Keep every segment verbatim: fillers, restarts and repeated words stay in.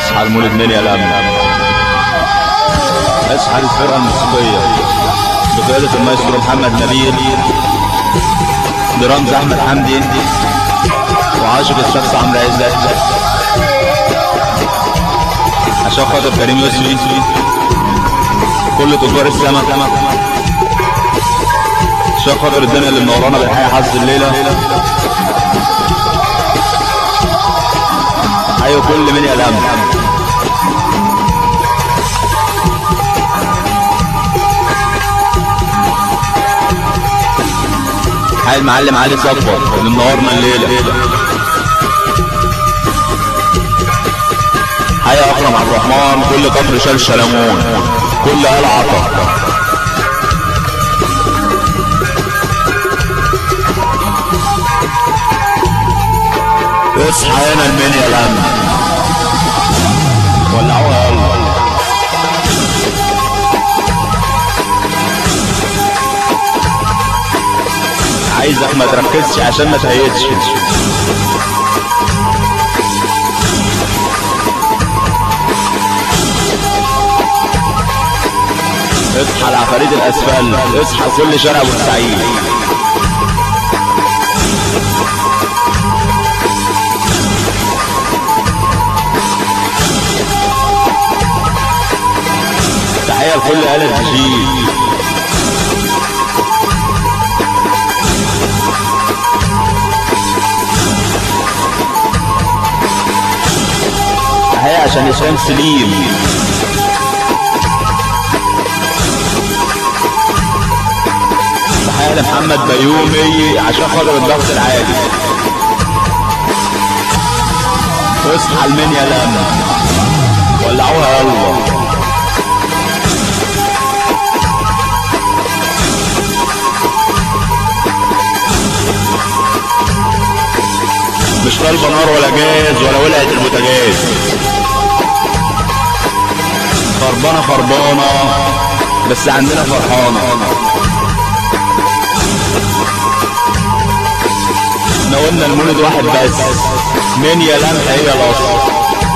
اصحى المولد من يا لم، اصحى الفرقة الموسيقية بقيادة المايسترو محمد نبيل، درامز احمد حمدي، وعاشق الشخص عمرو عزت، عشان خاطر كريم يوسفي، كل تجار السمك، عشان خاطر الدنيا اللي منورانا بالحياة حظ الليلة. ايوه كل من يلم. حي المعلم علي صفوت اللي منورنا الليلة. حي اكرم عبد الرحمن، كل كفر شال شلمون، كل آل عطا. اصحى هنا المنيا لم، ولعوها يلا. عايزك ما تركزش عشان ما تهيتش. اصحى العفاريت الاسفل، اصحى كل شارع بورسعيد. تحية لكل آلة الجيل. تحية عشان اسلام سليم. تحية لمحمد بيومي عشان خاطر الضغط العالي. اصحى المنيا لم، ولعوها يلا. مش طالبه نار ولا جاز ولا ولعت البوتاجاز، خربانه خربانه بس عندنا فرحانه. احنا قلنا المولد واحد بس، من يا لم هي الاصل.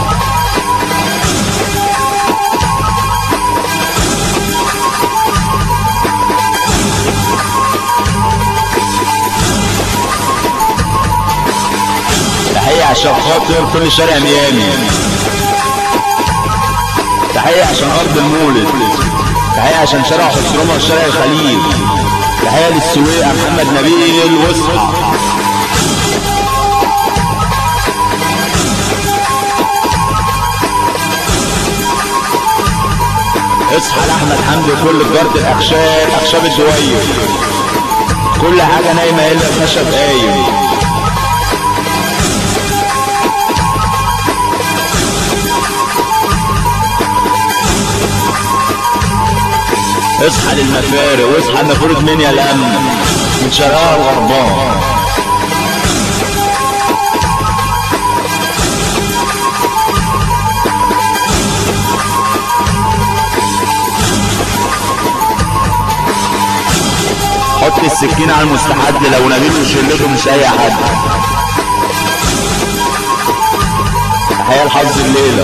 تحية عشان خاطر كل شارع ميامي. تحية عشان أرض المولد. تحية عشان شارع حسرمة وشارع الخليل. تحية للسويقة محمد نبيل واصحى. اصحى لأحمد حمدي وكل تجارة الأخشاب، أخشاب الدوية. كل حاجة نايمة إلا الخشب قايم. اصحى للمفارق واصحى لمفارق منيا لم، من شرقها وغربها. حط السكين على المستحد، لو نبيل وشلته مش اي حد. تحية لحظ الليلة.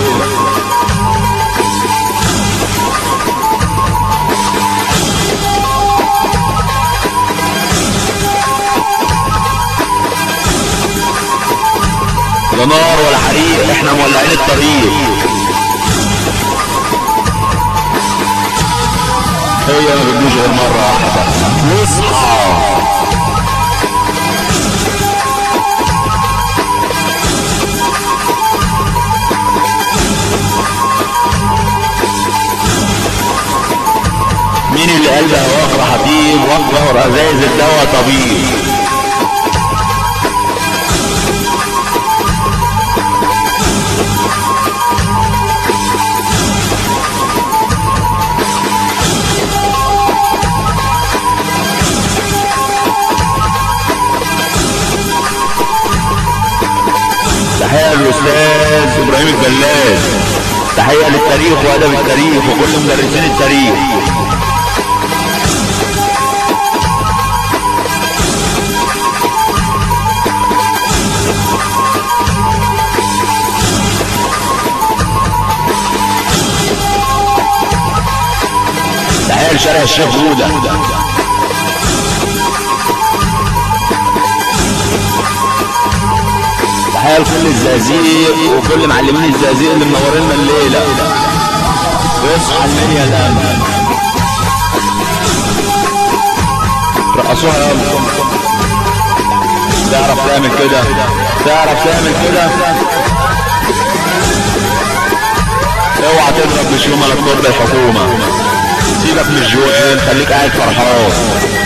لا نار ولا حريق، احنا مولعين الطريق. هي ما بتجيش غير مرة واحدة. واصحى مين اللي قلبها واقرة حبيب، واقرة ازايز الدواء طبيب. تحية للأستاذ إبراهيم الجلاس. تحية للتاريخ وأدب التاريخ وكل مدرسين التاريخ. في شارع الشيخ جودة. تحية لكل الزقازيق وكل معلمين الزقازيق اللي منورينا الليلة. واصحى المنيا الآن رقصوها يلا. تعرف تعمل كده، تعرف تعمل كده، اوعى تضرب بشيومة لا تضر الحكومة. سيبك من الجوال، خليك قاعد فرحان.